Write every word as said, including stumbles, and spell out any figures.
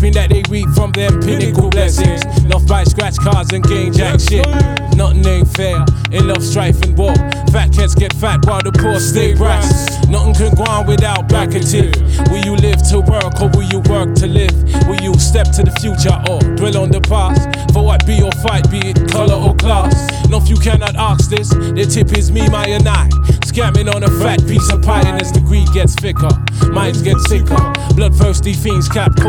hoping that they reap from them pinnacle blessings. Enough buy scratch cards and gain jack shit. Nothing ain't fair in love, strife and war. Fat cats get fat while the poor stay brass. Nothing can go on without back and teeth. Will you live to work or will you work to live? Will you step to the future or dwell on the past? For what be your fight, be it color or class? No, if you cannot ask this, the tip is me, my and I. Scamming on a fat piece of pie, and as the greed gets thicker, minds get sicker. Bloodthirsty fiends cap